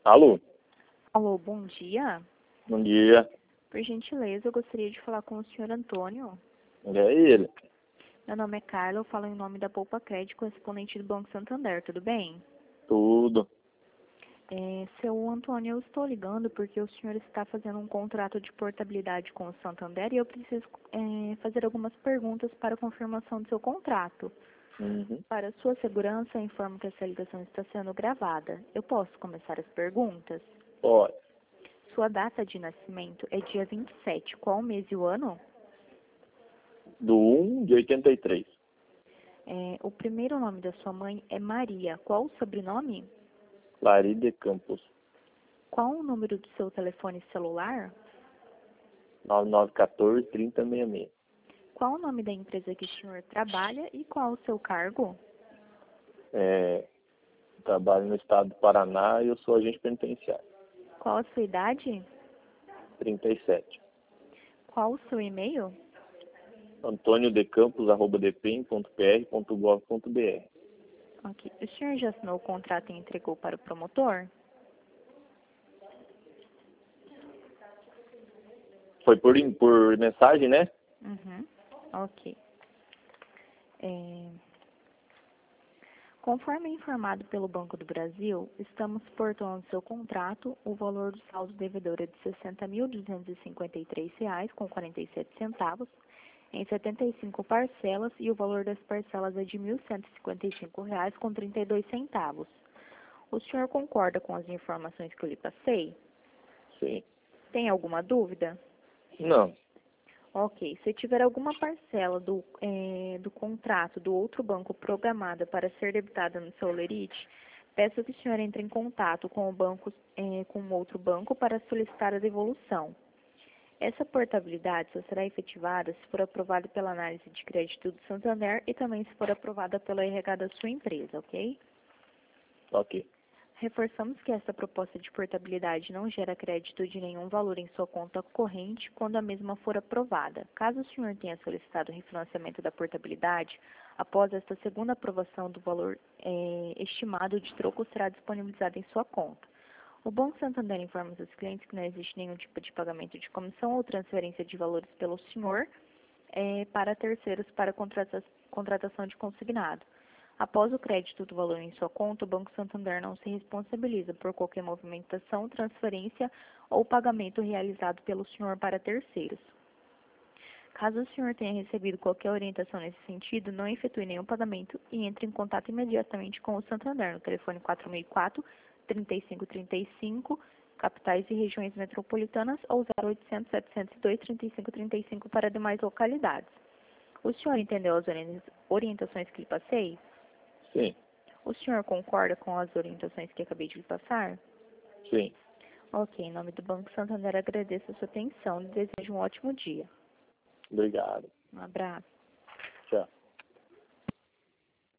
Alô, Alô, bom dia. bom dia. Por gentileza, eu gostaria de falar com o senhor Antônio. É ele? Meu nome é Carla, eu falo em nome da Poupa Crédito, correspondente do Banco Santander, tudo bem? Tudo. Seu Antônio, eu estou ligando porque o senhor está fazendo um contrato de portabilidade com o Santander e eu preciso fazer algumas perguntas para confirmação do seu contrato. Uhum. Para sua segurança, informo que essa ligação está sendo gravada. Eu posso começar as perguntas? Pode. Sua data de nascimento é dia 27. Qual o mês e o ano? Do 1 de 83. O primeiro nome da sua mãe é Maria. Qual o sobrenome? Laride Campos. Qual o número do seu telefone celular? 9914 3066. Qual o nome da empresa que o senhor trabalha e qual o seu cargo? Trabalho no estado do Paraná e eu sou agente penitenciário. Qual a sua idade? 37. Qual o seu e-mail? antoniodecampo@dpem.pr.gov.br. Ok. O senhor já assinou o contrato e entregou para o promotor? Foi por mensagem, né? Uhum. Ok. É, Conforme informado pelo Banco do Brasil, estamos portando seu contrato, o valor do saldo devedor é de R$ 60.253,47, em 75 parcelas, e o valor das parcelas é de R$ 1.155,32. O senhor concorda com as informações que eu lhe passei? Sim. Tem alguma dúvida? Não. Ok. Se tiver alguma parcela do contrato do outro banco programada para ser debitada no seu lerite, peço que o senhor entre em contato com o banco, com outro banco para solicitar a devolução. Essa portabilidade só será efetivada se for aprovada pela análise de crédito do Santander e também se for aprovada pela RH da sua empresa, ok? Ok. Reforçamos que essa proposta de portabilidade não gera crédito de nenhum valor em sua conta corrente quando a mesma for aprovada. Caso o senhor tenha solicitado o refinanciamento da portabilidade, após esta segunda aprovação do valor estimado de troco será disponibilizado em sua conta. O Banco Santander informa aos clientes que não existe nenhum tipo de pagamento de comissão ou transferência de valores pelo senhor para terceiros para contratação de consignado. Após o crédito do valor em sua conta, o Banco Santander não se responsabiliza por qualquer movimentação, transferência ou pagamento realizado pelo senhor para terceiros. Caso o senhor tenha recebido qualquer orientação nesse sentido, não efetue nenhum pagamento e entre em contato imediatamente com o Santander no telefone 464-3535, capitais e regiões metropolitanas, ou 0800-702-3535 para demais localidades. O senhor entendeu as orientações que lhe passei? Sim. O senhor concorda com as orientações que acabei de lhe passar? Sim. Ok, em nome do Banco Santander, agradeço a sua atenção e desejo um ótimo dia. Obrigado. Um abraço. Tchau.